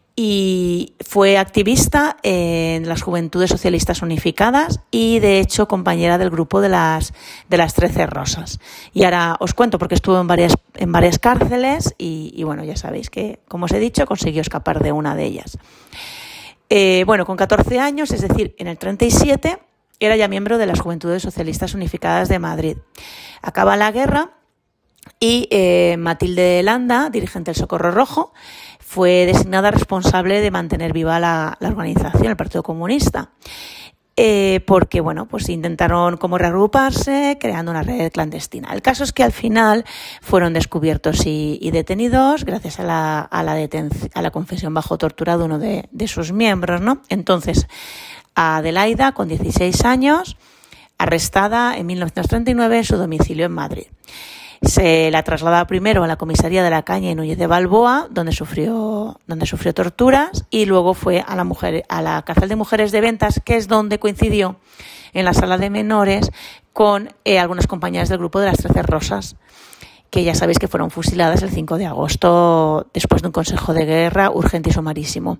y fue activista en las Juventudes Socialistas Unificadas y de hecho compañera del grupo de las de las trece Rosas. Y ahora os cuento porque estuvo en varias en varias cárceles y, y bueno, ya sabéis que, como os he dicho, consiguió escapar de una de ellas. Eh, bueno, con catorce años, es decir, en el treinta y siete, era ya miembro de las Juventudes Socialistas Unificadas de Madrid. Acaba la guerra y eh, Matilde Landa, dirigente del Socorro Rojo, fue designada responsable de mantener viva la, la organización, el Partido Comunista. Eh, porque, bueno, pues intentaron como reagruparse creando una red clandestina. El caso es que al final fueron descubiertos y, y detenidos gracias a la, a la detención, a la confesión bajo tortura de uno de, de sus miembros, ¿no? Entonces, a Adelaida, con dieciséis años, arrestada en mil novecientos treinta y nueve en su domicilio en Madrid. Se la traslada primero a la comisaría de la Caña en Núñez de Balboa, donde sufrió, donde sufrió torturas, y luego fue a la mujer, a la cárcel de mujeres de Ventas, que es donde coincidió en la sala de menores con eh, algunas compañeras del grupo de las trece Rosas, que ya sabéis que fueron fusiladas el cinco de agosto después de un consejo de guerra urgente y sumarísimo.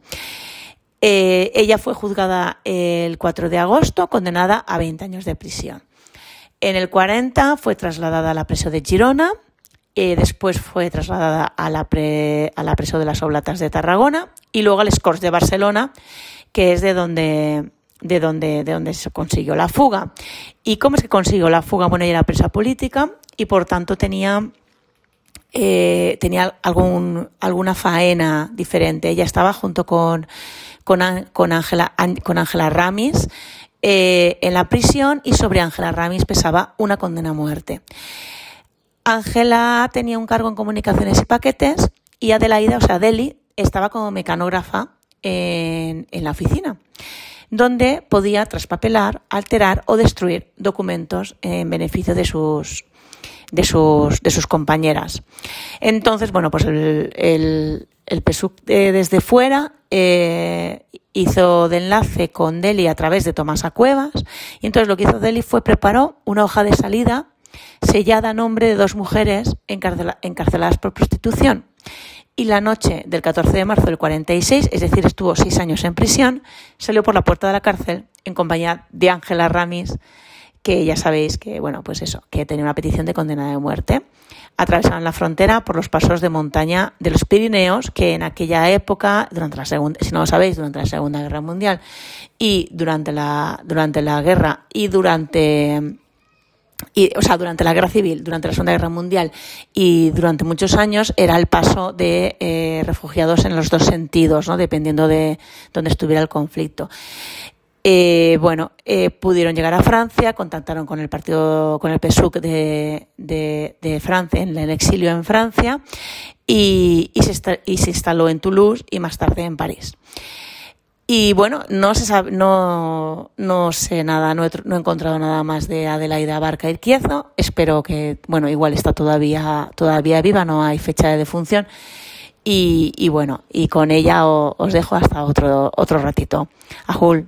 Eh, ella fue juzgada el cuatro de agosto, condenada a veinte años de prisión. En el cuarenta fue trasladada a la preso de Girona, eh, después fue trasladada a la, pre, a la preso de las Oblatas de Tarragona y luego al Corts de Barcelona, que es de donde, de, donde, de donde se consiguió la fuga. ¿Y cómo es que consiguió la fuga? Bueno, ella era presa política y por tanto tenía, eh, tenía algún, alguna faena diferente. Ella estaba junto con, con, con Ángela, con Ángela Ramis, Eh, en la prisión y sobre Ángela Ramis pesaba una condena a muerte. Ángela tenía un cargo en comunicaciones y paquetes y Adelaida, o sea, Deli, estaba como mecanógrafa en, en la oficina, donde podía traspapelar, alterar o destruir documentos en beneficio de sus, de sus, de sus compañeras. Entonces, bueno, pues el, el el P S U C eh, desde fuera eh, hizo de enlace con Delhi a través de Tomasa Cuevas, y entonces lo que hizo Delhi fue preparó una hoja de salida sellada a nombre de dos mujeres encarcela, encarceladas por prostitución. Y la noche del catorce de marzo del cuarenta y seis, es decir, estuvo seis años en prisión, salió por la puerta de la cárcel en compañía de Ángela Ramis, que ya sabéis que, bueno, pues eso, que tenía una petición de condena de muerte. Atravesaron la frontera por los pasos de montaña de los Pirineos, que en aquella época, durante la segunda, si no lo sabéis, durante la Segunda Guerra Mundial y durante la, durante la guerra y durante... Y, o sea, durante la Guerra Civil, durante la Segunda Guerra Mundial y durante muchos años era el paso de eh, refugiados en los dos sentidos, ¿no? Dependiendo de dónde estuviera el conflicto. Eh, bueno, eh, pudieron llegar a Francia, contactaron con el partido, con el P S U C de, de, de Francia, en el exilio en Francia, y, y, se, y se instaló en Toulouse y más tarde en París. Y bueno, no se sabe, no, no sé nada, no he, no he encontrado nada más de Adelaida Barca Irquiezo. Espero que, bueno, igual está todavía, todavía viva, no hay fecha de defunción. Y, y bueno, y con ella os, os dejo hasta otro, otro ratito. Ajul.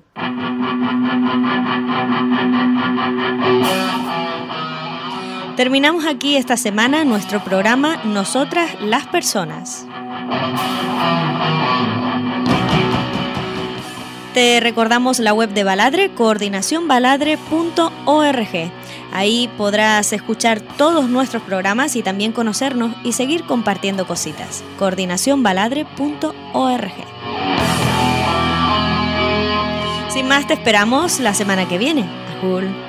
Terminamos aquí esta semana nuestro programa Nosotras las Personas. Te recordamos la web de Baladre, coordinación baladre punto org. Ahí podrás escuchar todos nuestros programas y también conocernos y seguir compartiendo cositas. coordinación baladre punto org. Sin más, te esperamos la semana que viene. Ajul.